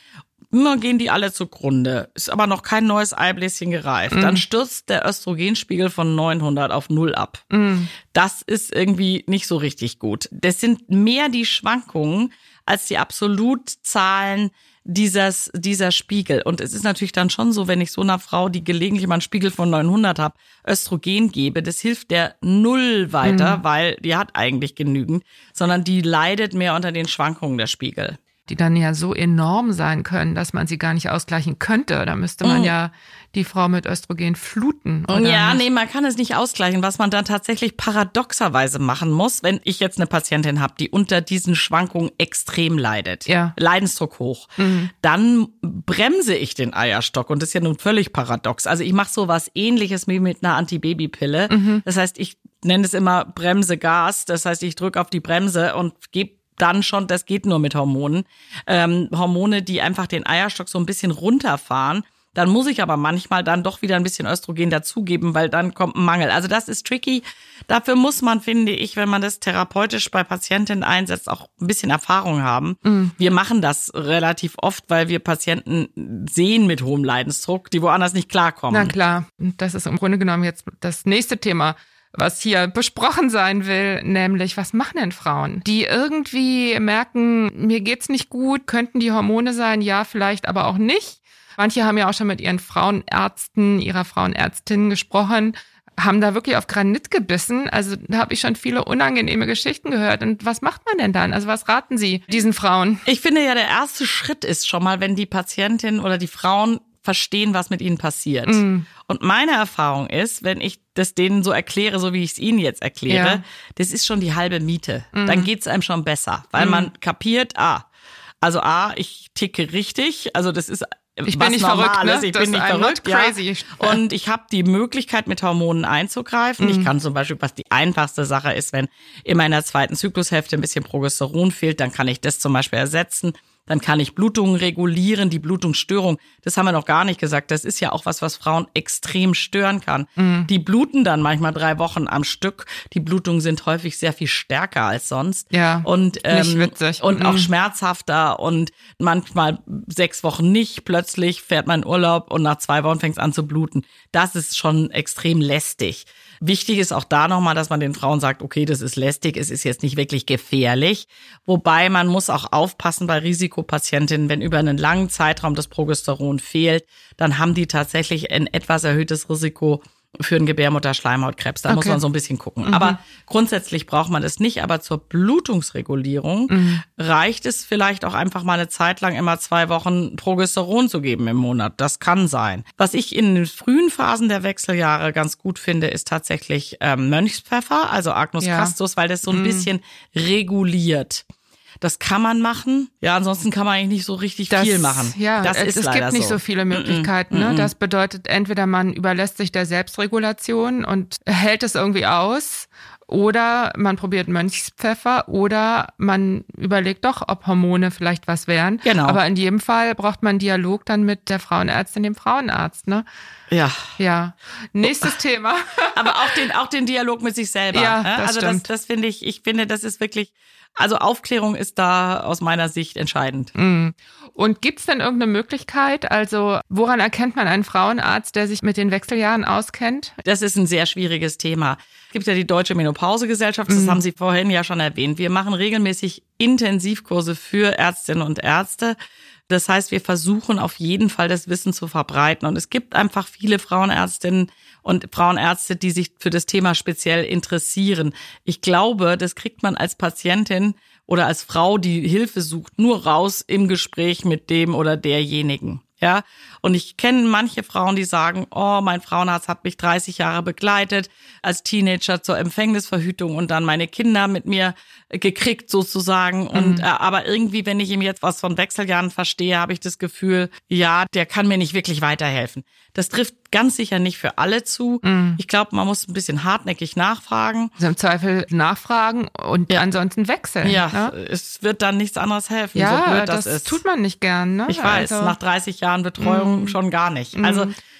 immer gehen die alle zugrunde. Ist aber noch kein neues Eibläschen gereift. Mhm. Dann stürzt der Östrogenspiegel von neunhundert auf null ab. Mhm. Das ist irgendwie nicht so richtig gut. Das sind mehr die Schwankungen als die Absolutzahlen dieses, dieser Spiegel. Und es ist natürlich dann schon so, wenn ich so einer Frau, die gelegentlich mal einen Spiegel von neunhundert habe, Östrogen gebe, das hilft der null weiter, mhm. weil die hat eigentlich genügend, sondern die leidet mehr unter den Schwankungen der Spiegel. Die dann ja so enorm sein können, dass man sie gar nicht ausgleichen könnte. Da müsste man mm. ja die Frau mit Östrogen fluten. Oder ja, nicht? nee, man kann es nicht ausgleichen. Was man dann tatsächlich paradoxerweise machen muss, wenn ich jetzt eine Patientin habe, die unter diesen Schwankungen extrem leidet, ja. Leidensdruck hoch, mhm. dann bremse ich den Eierstock. Und das ist ja nun völlig paradox. Also ich mache so was Ähnliches wie mit einer Antibabypille. Mhm. Das heißt, ich nenne es immer Bremse-Gas. Das heißt, ich drücke auf die Bremse und gebe dann schon, das geht nur mit Hormonen, ähm, Hormone, die einfach den Eierstock so ein bisschen runterfahren. Dann muss ich aber manchmal dann doch wieder ein bisschen Östrogen dazugeben, weil dann kommt ein Mangel. Also das ist tricky. Dafür muss man, finde ich, wenn man das therapeutisch bei Patientinnen einsetzt, auch ein bisschen Erfahrung haben. Mhm. Wir machen das relativ oft, weil wir Patienten sehen mit hohem Leidensdruck, die woanders nicht klarkommen. Na klar, das ist im Grunde genommen jetzt das nächste Thema, was hier besprochen sein will, nämlich was machen denn Frauen, die irgendwie merken, mir geht's nicht gut, könnten die Hormone sein, ja, vielleicht aber auch nicht. Manche haben ja auch schon mit ihren Frauenärzten, ihrer Frauenärztin gesprochen, haben da wirklich auf Granit gebissen. Also da habe ich schon viele unangenehme Geschichten gehört. Und was macht man denn dann? Also was raten Sie diesen Frauen? Ich finde ja, der erste Schritt ist schon mal, wenn die Patientin oder die Frauen verstehen, was mit ihnen passiert. Mm. Und meine Erfahrung ist, wenn ich das denen so erkläre, so wie ich es ihnen jetzt erkläre, ja. das ist schon die halbe Miete. Mm. Dann geht's einem schon besser, weil mm. man kapiert, ah, also A, ich ticke richtig, also das ist ich bin nicht verrückt, ne? Ich bin nicht verrückt, crazy. Ja. Und ich habe die Möglichkeit, mit Hormonen einzugreifen. Mm. Ich kann zum Beispiel, was die einfachste Sache ist, wenn in meiner zweiten Zyklushälfte ein bisschen Progesteron fehlt, dann kann ich das zum Beispiel ersetzen. Dann kann ich Blutungen regulieren, die Blutungsstörung. Das haben wir noch gar nicht gesagt. Das ist ja auch was, was Frauen extrem stören kann. Mhm. Die bluten dann manchmal drei Wochen am Stück. Die Blutungen sind häufig sehr viel stärker als sonst. Ja, und, ähm, nicht witzig. Und mhm. auch schmerzhafter und manchmal sechs Wochen nicht. Plötzlich fährt man in Urlaub und nach zwei Wochen fängt es an zu bluten. Das ist schon extrem lästig. Wichtig ist auch da nochmal, dass man den Frauen sagt, okay, das ist lästig, es ist jetzt nicht wirklich gefährlich. Wobei man muss auch aufpassen bei Risikopatientinnen, wenn über einen langen Zeitraum das Progesteron fehlt, dann haben die tatsächlich ein etwas erhöhtes Risiko für einen Gebärmutterschleimhautkrebs. Da okay. muss man so ein bisschen gucken. Mhm. Aber grundsätzlich braucht man es nicht. Aber zur Blutungsregulierung mhm. reicht es vielleicht auch einfach mal eine Zeit lang immer zwei Wochen Progesteron zu geben im Monat. Das kann sein. Was ich in den frühen Phasen der Wechseljahre ganz gut finde, ist tatsächlich ähm, Mönchspfeffer, also Agnus ja. castus, weil das so ein mhm. bisschen reguliert. Das kann man machen. Ja, ansonsten kann man eigentlich nicht so richtig das, viel machen. Ja, das ist es leider gibt nicht so. so viele Möglichkeiten. Mm-mm. Ne? Das bedeutet, entweder man überlässt sich der Selbstregulation und hält es irgendwie aus, oder man probiert Mönchspfeffer, oder man überlegt doch, ob Hormone vielleicht was wären. Genau. Aber in jedem Fall braucht man einen Dialog dann mit der Frauenärztin, dem Frauenarzt, ne? Ja. Ja. Nächstes oh. Thema. Aber auch den, auch den Dialog mit sich selber. Ja, das also stimmt. das, das finde ich, ich finde, das ist wirklich, also Aufklärung ist da aus meiner Sicht entscheidend. Mm. Und gibt's denn irgendeine Möglichkeit, also woran erkennt man einen Frauenarzt, der sich mit den Wechseljahren auskennt? Das ist ein sehr schwieriges Thema. Es gibt ja die Deutsche Menopausegesellschaft, das mm. haben Sie vorhin ja schon erwähnt. Wir machen regelmäßig Intensivkurse für Ärztinnen und Ärzte. Das heißt, wir versuchen auf jeden Fall das Wissen zu verbreiten. Und es gibt einfach viele Frauenärztinnen und Frauenärzte, die sich für das Thema speziell interessieren. Ich glaube, das kriegt man als Patientin oder als Frau, die Hilfe sucht, nur raus im Gespräch mit dem oder derjenigen. Ja, und ich kenne manche Frauen, die sagen, oh, mein Frauenarzt hat mich dreißig Jahre begleitet, als Teenager zur Empfängnisverhütung und dann meine Kinder mit mir gekriegt sozusagen. Mhm. Und äh, aber irgendwie, wenn ich ihm jetzt was von Wechseljahren verstehe, habe ich das Gefühl, ja, der kann mir nicht wirklich weiterhelfen. Das trifft ganz sicher nicht für alle zu. Mhm. Ich glaube, man muss ein bisschen hartnäckig nachfragen. Also im Zweifel nachfragen und ja. ansonsten wechseln. Ja, ne? Es wird dann nichts anderes helfen, ja, so blöd das, das ist. tut man nicht gern. Ne? Ich weiß, also, nach dreißig Jahren Betreuung mm, schon gar nicht. Mm. Also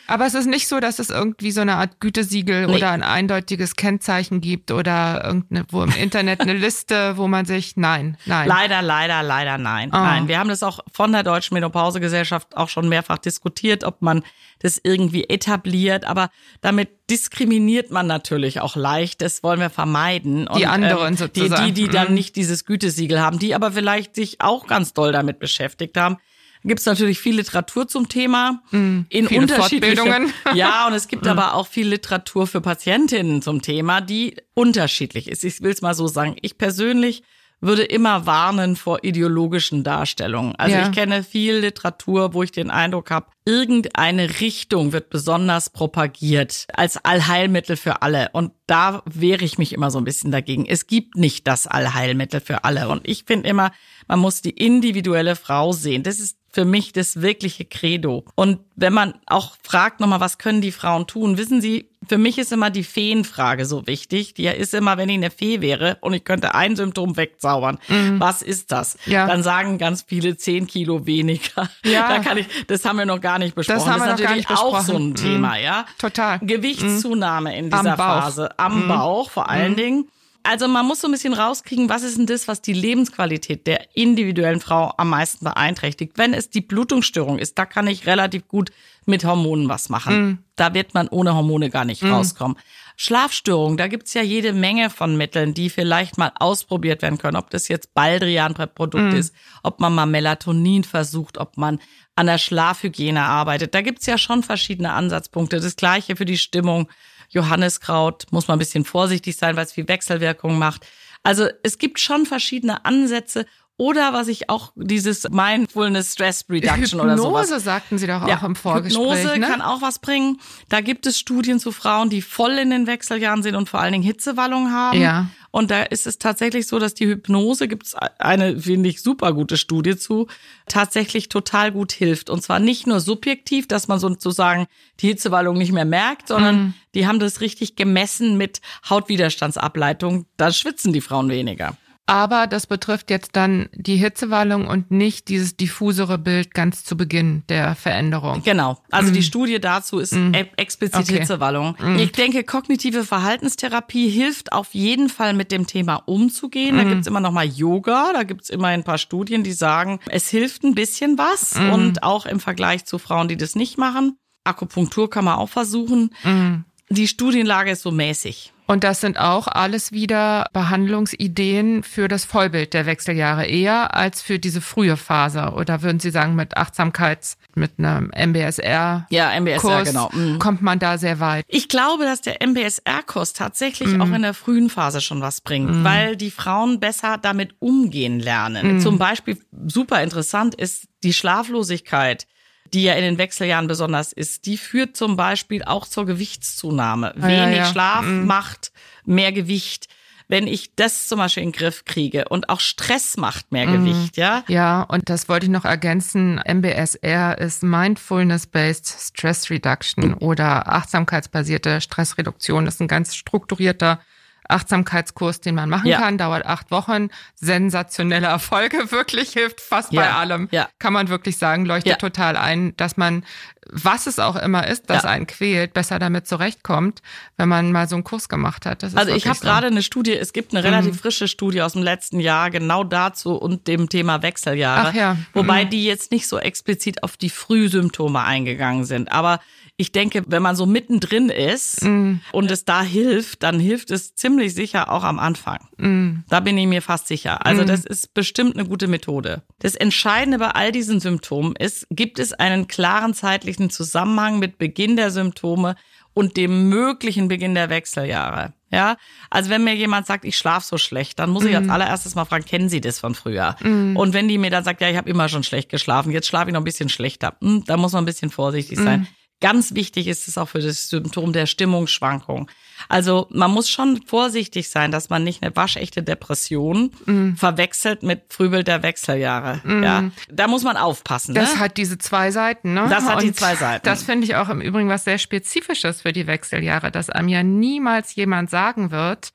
Aber es ist nicht so, dass es irgendwie so eine Art Gütesiegel nee. oder ein eindeutiges Kennzeichen gibt oder irgendeine, wo im Internet eine Liste, wo man sich, nein, nein. Leider, leider, leider nein. Oh. Nein, wir haben das auch von der Deutschen Menopausegesellschaft auch schon mehrfach diskutiert, ob man das irgendwie etabliert, aber damit diskriminiert man natürlich auch leicht, das wollen wir vermeiden. Und, die anderen ähm, sozusagen. Die, die, die dann nicht dieses Gütesiegel haben, die aber vielleicht sich auch ganz doll damit beschäftigt haben. Da gibt es natürlich viel Literatur zum Thema. Mm, in viele unterschiedlichen Fortbildungen. Ja, und es gibt mm. aber auch viel Literatur für Patientinnen zum Thema, die unterschiedlich ist. Ich will es mal so sagen. Ich persönlich würde immer warnen vor ideologischen Darstellungen. Also ja. ich kenne viel Literatur, wo ich den Eindruck habe, irgendeine Richtung wird besonders propagiert als Allheilmittel für alle. Und da wehre ich mich immer so ein bisschen dagegen. Es gibt nicht das Allheilmittel für alle. Und ich finde immer, man muss die individuelle Frau sehen. Das ist für mich das wirkliche Credo. Und wenn man auch fragt nochmal, was können die Frauen tun? Wissen Sie, für mich ist immer die Feenfrage so wichtig. Die ist immer, wenn ich eine Fee wäre und ich könnte ein Symptom wegzaubern. Mhm. Was ist das? Ja. Dann sagen ganz viele zehn Kilo weniger. Ja. Da kann ich, das haben wir noch gar nicht besprochen. Das, haben wir das ist noch natürlich gar nicht auch besprochen. so ein Thema, mhm. ja. Total. Gewichtszunahme mhm. in dieser am Bauch. Phase. Am mhm. Bauch vor allen mhm. Dingen. Also man muss so ein bisschen rauskriegen, was ist denn das, was die Lebensqualität der individuellen Frau am meisten beeinträchtigt. Wenn es die Blutungsstörung ist, da kann ich relativ gut mit Hormonen was machen. Mm. Da wird man ohne Hormone gar nicht mm. rauskommen. Schlafstörung, da gibt's ja jede Menge von Mitteln, die vielleicht mal ausprobiert werden können. Ob das jetzt Baldrian-Produkt mm. ist, ob man mal Melatonin versucht, ob man an der Schlafhygiene arbeitet. Da gibt's ja schon verschiedene Ansatzpunkte. Das Gleiche für die Stimmung. Johanniskraut, muss man ein bisschen vorsichtig sein, weil es viel Wechselwirkung macht. Also es gibt schon verschiedene Ansätze. Oder was ich auch, dieses Mindfulness Stress Reduction oder sowas. Hypnose sagten Sie doch auch ja, im Vorgespräch. Hypnose ne? kann auch was bringen. Da gibt es Studien zu Frauen, die voll in den Wechseljahren sind und vor allen Dingen Hitzewallungen haben. Ja. Und da ist es tatsächlich so, dass die Hypnose, gibt es eine, finde ich, super gute Studie zu, tatsächlich total gut hilft. Und zwar nicht nur subjektiv, dass man sozusagen die Hitzewallung nicht mehr merkt, sondern mhm. die haben das richtig gemessen mit Hautwiderstandsableitung. Da schwitzen die Frauen weniger. Aber das betrifft jetzt dann die Hitzewallung und nicht dieses diffusere Bild ganz zu Beginn der Veränderung. Genau. Also mm. die Studie dazu ist mm. explizit okay. Hitzewallung. Mm. Ich denke, kognitive Verhaltenstherapie hilft auf jeden Fall mit dem Thema umzugehen. Mm. Da gibt's immer noch mal Yoga. Da gibt's immer ein paar Studien, die sagen, es hilft ein bisschen was. Mm. Und auch im Vergleich zu Frauen, die das nicht machen. Akupunktur kann man auch versuchen. Mm. Die Studienlage ist so mäßig. Und das sind auch alles wieder Behandlungsideen für das Vollbild der Wechseljahre eher als für diese frühe Phase. Oder würden Sie sagen, mit Achtsamkeits-, mit einem M B S R-Kurs ja, M B S R, genau. Mhm. kommt man da sehr weit? Ich glaube, dass der M B S R-Kurs tatsächlich mhm. auch in der frühen Phase schon was bringt, mhm. weil die Frauen besser damit umgehen lernen. Mhm. Zum Beispiel super interessant ist die Schlaflosigkeit, die ja in den Wechseljahren besonders ist, die führt zum Beispiel auch zur Gewichtszunahme. Ah, Wenig ja, ja. Schlaf mhm. macht mehr Gewicht. Wenn ich das zum Beispiel in den Griff kriege und auch Stress macht mehr mhm. Gewicht, ja? Ja, und das wollte ich noch ergänzen. M B S R ist Mindfulness-Based Stress Reduction oder achtsamkeitsbasierte Stressreduktion. Das ist ein ganz strukturierter Achtsamkeitskurs, den man machen ja. kann, dauert acht Wochen. Sensationelle Erfolge, wirklich hilft fast ja. bei allem. Ja. Kann man wirklich sagen, leuchtet ja. total ein, dass man, was es auch immer ist, das ja. einen quält, besser damit zurechtkommt, wenn man mal so einen Kurs gemacht hat. Das ist also ich habe so. gerade eine Studie, es gibt eine relativ mhm. frische Studie aus dem letzten Jahr genau dazu und dem Thema Wechseljahre. Ach ja. Wobei mhm. die jetzt nicht so explizit auf die Frühsymptome eingegangen sind. Aber ich denke, wenn man so mittendrin ist mm. und es da hilft, dann hilft es ziemlich sicher auch am Anfang. Mm. Da bin ich mir fast sicher. Also mm. das ist bestimmt eine gute Methode. Das Entscheidende bei all diesen Symptomen ist, gibt es einen klaren zeitlichen Zusammenhang mit Beginn der Symptome und dem möglichen Beginn der Wechseljahre. Ja, also wenn mir jemand sagt, ich schlafe so schlecht, dann muss ich als allererstes mal fragen, kennen Sie das von früher? Mm. Und wenn die mir dann sagt, ja, ich habe immer schon schlecht geschlafen, jetzt schlafe ich noch ein bisschen schlechter, da muss man ein bisschen vorsichtig sein. Mm. Ganz wichtig ist es auch für das Symptom der Stimmungsschwankung. Also man muss schon vorsichtig sein, dass man nicht eine waschechte Depression mm. verwechselt mit Frühbild der Wechseljahre. Mm. Ja, da muss man aufpassen. Das ne? hat diese zwei Seiten, ne? Das hat Und die zwei Seiten. Das finde ich auch im Übrigen was sehr Spezifisches für die Wechseljahre, dass einem ja niemals jemand sagen wird,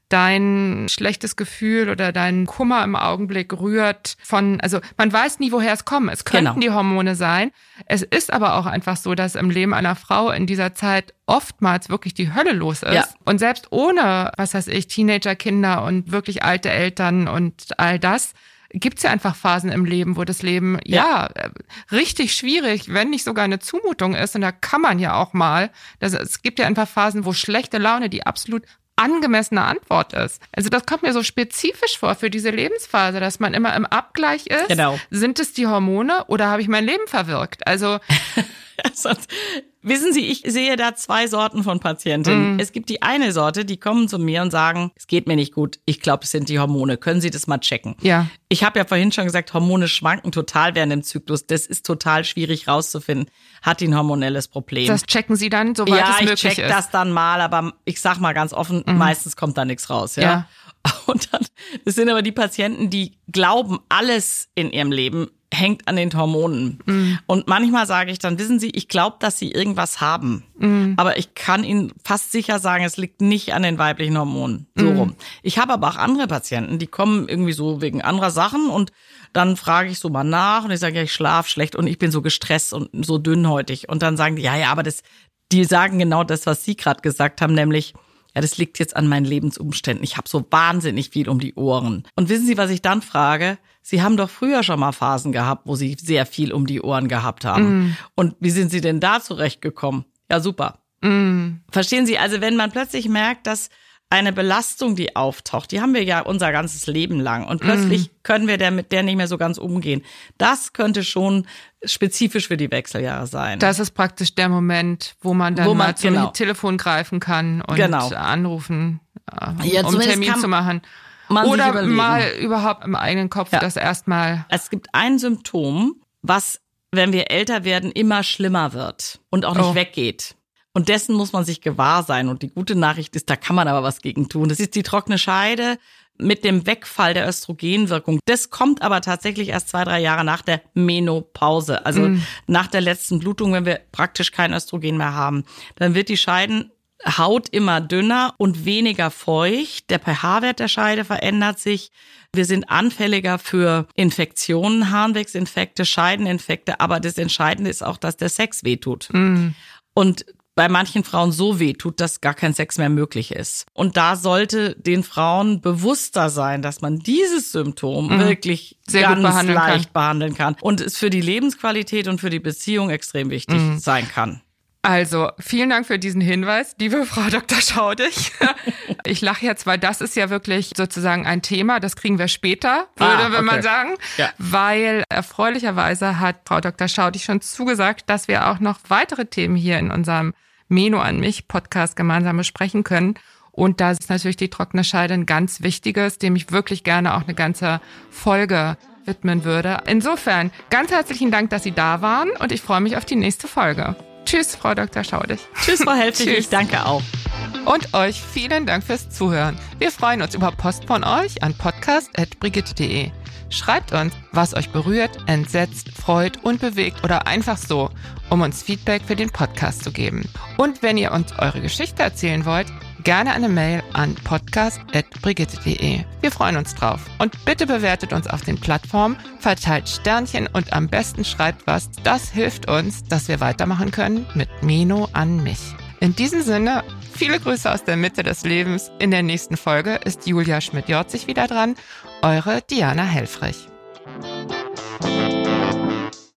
dein schlechtes Gefühl oder dein Kummer im Augenblick rührt von, also man weiß nie, woher es kommt. Es könnten genau. die Hormone sein. Es ist aber auch einfach so, dass im Leben einer Frau in dieser Zeit oftmals wirklich die Hölle los ist. Ja. Und selbst ohne, was weiß ich, Teenagerkinder und wirklich alte Eltern und all das, gibt es ja einfach Phasen im Leben, wo das Leben ja. ja richtig schwierig, wenn nicht sogar eine Zumutung ist. Und da kann man ja auch mal, das, es gibt ja einfach Phasen, wo schlechte Laune die absolut angemessene Antwort ist. Also das kommt mir so spezifisch vor für diese Lebensphase, dass man immer im Abgleich ist. Genau. Sind es die Hormone oder habe ich mein Leben verwirkt? Also Sonst, wissen Sie, ich sehe da zwei Sorten von Patientinnen. Mm. Es gibt die eine Sorte, die kommen zu mir und sagen, es geht mir nicht gut, ich glaube, es sind die Hormone. Können Sie das mal checken? Ja. Ich habe ja vorhin schon gesagt, Hormone schwanken total während dem Zyklus. Das ist total schwierig rauszufinden. Hat die ein hormonelles Problem? Das checken Sie dann, soweit ja, es möglich ist? Ja, ich check das dann mal, aber ich sag mal ganz offen, mm. meistens kommt da nichts raus. Ja. ja. Und dann, das sind aber die Patienten, die glauben, alles in ihrem Leben hängt an den Hormonen. Mm. Und manchmal sage ich dann, wissen Sie, ich glaube, dass Sie irgendwas haben. Mm. Aber ich kann Ihnen fast sicher sagen, es liegt nicht an den weiblichen Hormonen. So mm. rum. Ich habe aber auch andere Patienten, die kommen irgendwie so wegen anderer Sachen und dann frage ich so mal nach und ich sage, ja, ich schlafe schlecht und ich bin so gestresst und so dünnhäutig. Und dann sagen die, ja, ja, aber das, die sagen genau das, was Sie gerade gesagt haben, nämlich, ja, das liegt jetzt an meinen Lebensumständen. Ich habe so wahnsinnig viel um die Ohren. Und wissen Sie, was ich dann frage? Sie haben doch früher schon mal Phasen gehabt, wo Sie sehr viel um die Ohren gehabt haben. Mm. Und wie sind Sie denn da zurechtgekommen? Ja, super. Mm. Verstehen Sie, also wenn man plötzlich merkt, dass eine Belastung, die auftaucht, die haben wir ja unser ganzes Leben lang und plötzlich mm. können wir der, mit der nicht mehr so ganz umgehen. Das könnte schon spezifisch für die Wechseljahre sein. Das ist praktisch der Moment, wo man dann wo man, mal zum genau. Telefon greifen kann und genau. anrufen, äh, ja, um einen Termin zu machen. Oder mal überhaupt im eigenen Kopf ja. das erstmal. Es gibt ein Symptom, was, wenn wir älter werden, immer schlimmer wird und auch nicht oh. weggeht. Und dessen muss man sich gewahr sein. Und die gute Nachricht ist, da kann man aber was gegen tun. Das ist die trockene Scheide mit dem Wegfall der Östrogenwirkung. Das kommt aber tatsächlich erst zwei, drei Jahre nach der Menopause. Also mm. nach der letzten Blutung, wenn wir praktisch kein Östrogen mehr haben. Dann wird die Scheidenhaut immer dünner und weniger feucht. Der pH-Wert der Scheide verändert sich. Wir sind anfälliger für Infektionen, Harnwegsinfekte, Scheideninfekte. Aber das Entscheidende ist auch, dass der Sex wehtut. Mm. Und bei manchen Frauen so weh tut, dass gar kein Sex mehr möglich ist. Und da sollte den Frauen bewusster sein, dass man dieses Symptom mhm. wirklich Sehr ganz gut behandeln leicht kann. behandeln kann. Und es für die Lebensqualität und für die Beziehung extrem wichtig mhm. sein kann. Also, vielen Dank für diesen Hinweis, liebe Frau Doktor Schaudig. Ich lache jetzt, weil das ist ja wirklich sozusagen ein Thema, das kriegen wir später, würde ah, okay. man sagen. Ja. Weil erfreulicherweise hat Frau Doktor Schaudig schon zugesagt, dass wir auch noch weitere Themen hier in unserem Meno an mich Podcast gemeinsam besprechen können. Und da ist natürlich die trockene Scheide ein ganz wichtiges, dem ich wirklich gerne auch eine ganze Folge widmen würde. Insofern, ganz herzlichen Dank, dass Sie da waren und ich freue mich auf die nächste Folge. Tschüss, Frau Doktor Schaudig. Tschüss, Frau Helfrich. Ich danke auch. Und euch vielen Dank fürs Zuhören. Wir freuen uns über Post von euch an podcast at brigitte punkt de. Schreibt uns, was euch berührt, entsetzt, freut und bewegt oder einfach so, um uns Feedback für den Podcast zu geben. Und wenn ihr uns eure Geschichte erzählen wollt, gerne eine Mail an podcast at brigitte punkt de. Wir freuen uns drauf. Und bitte bewertet uns auf den Plattformen, verteilt Sternchen und am besten schreibt was. Das hilft uns, dass wir weitermachen können mit Meno an mich. In diesem Sinne, viele Grüße aus der Mitte des Lebens. In der nächsten Folge ist Julia Schmidt-Jorzig wieder dran. Eure Diana Helfrich.